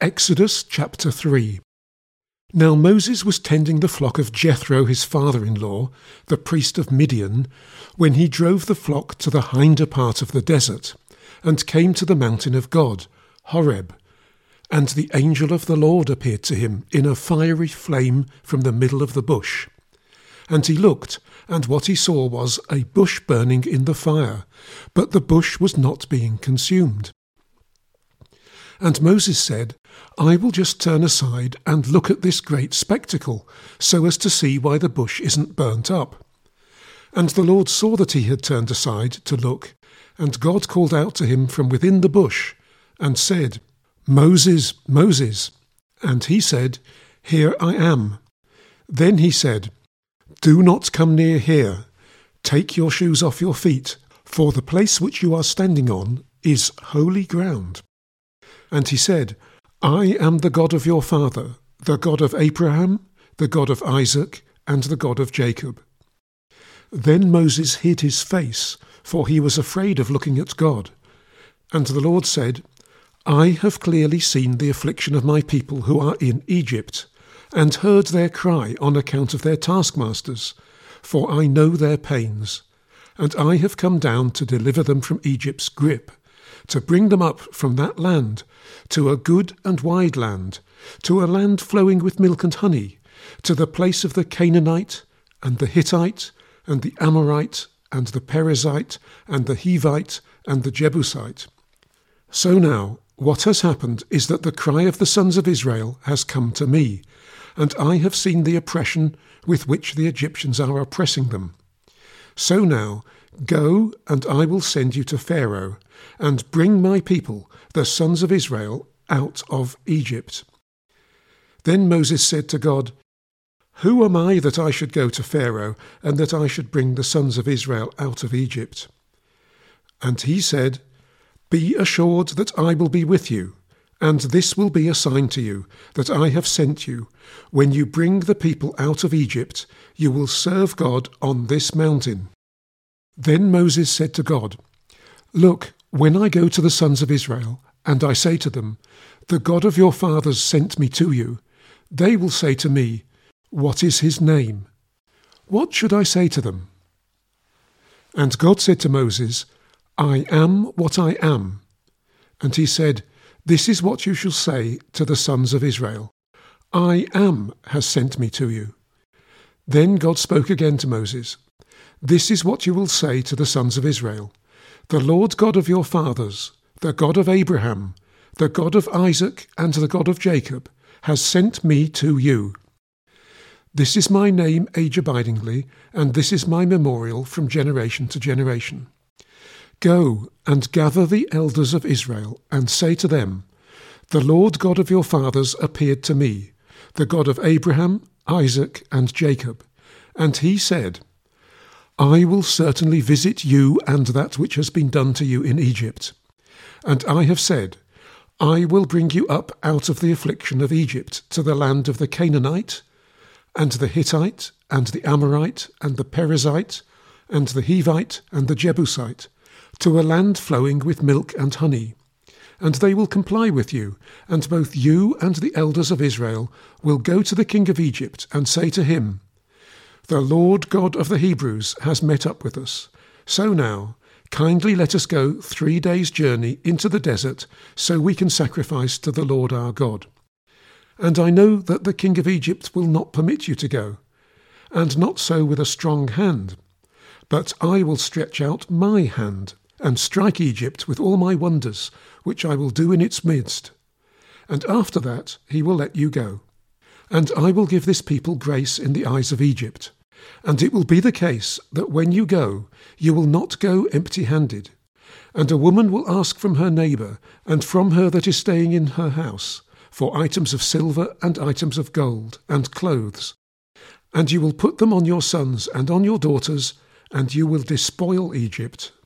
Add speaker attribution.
Speaker 1: Exodus chapter 3. Now Moses was tending the flock of Jethro his father-in-law, the priest of Midian, when he drove the flock to the hinder part of the desert, and came to the mountain of God, Horeb. And the angel of the Lord appeared to him in a fiery flame from the middle of the bush. And he looked, and what he saw was a bush burning in the fire, but the bush was not being consumed. And Moses said, I will just turn aside and look at this great spectacle, so as to see why the bush isn't burnt up. And the Lord saw that he had turned aside to look, and God called out to him from within the bush, and said, Moses, Moses. And he said, Here I am. Then he said, Do not come near here. Take your shoes off your feet, for the place which you are standing on is holy ground. And he said, I am the God of your father, the God of Abraham, the God of Isaac, and the God of Jacob. Then Moses hid his face, for he was afraid of looking at God. And the Lord said, I have clearly seen the affliction of my people who are in Egypt, and heard their cry on account of their taskmasters, for I know their pains. And I have come down to deliver them from Egypt's grip, to bring them up from that land, to a good and wide land, to a land flowing with milk and honey, to the place of the Canaanite, and the Hittite, and the Amorite, and the Perizzite, and the Hivite, and the Jebusite. So now, what has happened is that the cry of the sons of Israel has come to me, and I have seen the oppression with which the Egyptians are oppressing them. So now, go, and I will send you to Pharaoh, and bring my people, the sons of Israel, out of Egypt. Then Moses said to God, Who am I that I should go to Pharaoh, and that I should bring the sons of Israel out of Egypt? And he said, Be assured that I will be with you, and this will be a sign to you, that I have sent you. When you bring the people out of Egypt, you will serve God on this mountain. Then Moses said to God, Look, when I go to the sons of Israel, and I say to them, The God of your fathers sent me to you, they will say to me, What is his name? What should I say to them? And God said to Moses, I am what I am. And he said, This is what you shall say to the sons of Israel. I am has sent me to you. Then God spoke again to Moses. This is what you will say to the sons of Israel. The Lord God of your fathers, the God of Abraham, the God of Isaac, and the God of Jacob, has sent me to you. This is my name age-abidingly, and this is my memorial from generation to generation. Go and gather the elders of Israel, and say to them, The Lord God of your fathers appeared to me, the God of Abraham, Isaac, and Jacob. And he said, I will certainly visit you and that which has been done to you in Egypt. And I have said, I will bring you up out of the affliction of Egypt to the land of the Canaanite, and the Hittite, and the Amorite, and the Perizzite, and the Hivite, and the Jebusite, to a land flowing with milk and honey. And they will comply with you, and both you and the elders of Israel will go to the king of Egypt and say to him, The Lord God of the Hebrews has met up with us. So now, kindly let us go 3 days' journey into the desert, so we can sacrifice to the Lord our God. And I know that the king of Egypt will not permit you to go, and not so with a strong hand. But I will stretch out my hand, and strike Egypt with all my wonders, which I will do in its midst. And after that he will let you go. And I will give this people grace in the eyes of Egypt. And it will be the case that when you go, you will not go empty-handed. And a woman will ask from her neighbour, and from her that is staying in her house, for items of silver and items of gold, and clothes. And you will put them on your sons and on your daughters, and you will despoil Egypt.